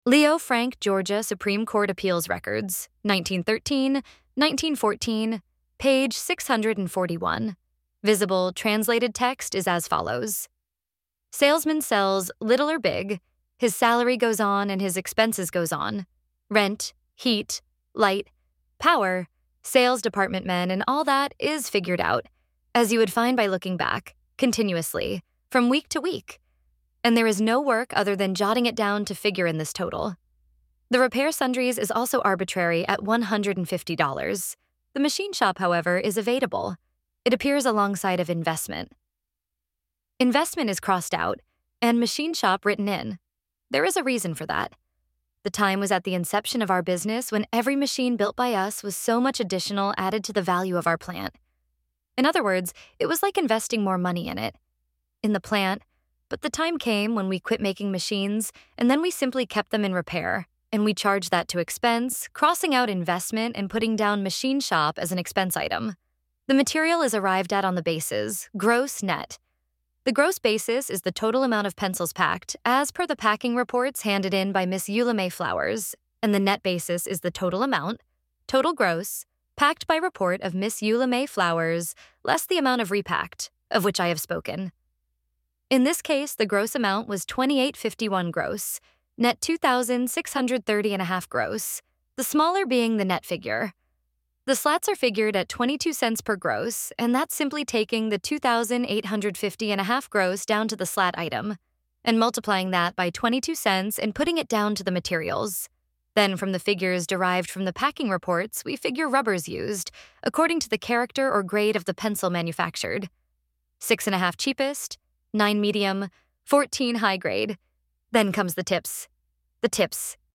Leo Frank, Georgia Supreme Court Appeals Records, 1913, 1914, page 641. Visible translated text is as follows. Salesman sells little or big. His salary goes on and his expenses goes on. Rent, heat, light, power, sales department men, and all that is figured out, as you would find by looking back, continuously, from week to week. And there is no work other than jotting it down to figure in this total. The repair sundries is also arbitrary at $150. The machine shop, however, is evadable. It appears alongside of investment. Investment is crossed out, and machine shop written in. There is a reason for that. The time was at the inception of our business when every machine built by us was so much additional added to the value of our plant. In other words, it was like investing more money in it, in the plant, but the time came when we quit making machines, and then we simply kept them in repair, and we charged that to expense, crossing out investment and putting down machine shop as an expense item. The material is arrived at on the bases, gross net. The gross basis is the total amount of pencils packed, as per the packing reports handed in by Miss Eula May Flowers, and the net basis is the total amount, total gross, packed by report of Miss Eula May Flowers, less the amount of repacked, of which I have spoken. In this case, the gross amount was $28.51 gross, net $2,630.5 gross, the smaller being the net figure. The slats are figured at 22 cents per gross, and that's simply taking the $2,850.5 gross down to the slat item, and multiplying that by 22 cents and putting it down to the materials. Then from the figures derived from the packing reports, we figure rubbers used, according to the character or grade of the pencil manufactured. 6.5 cheapest, 9 medium, 14 high grade. Then comes the tips. The tips,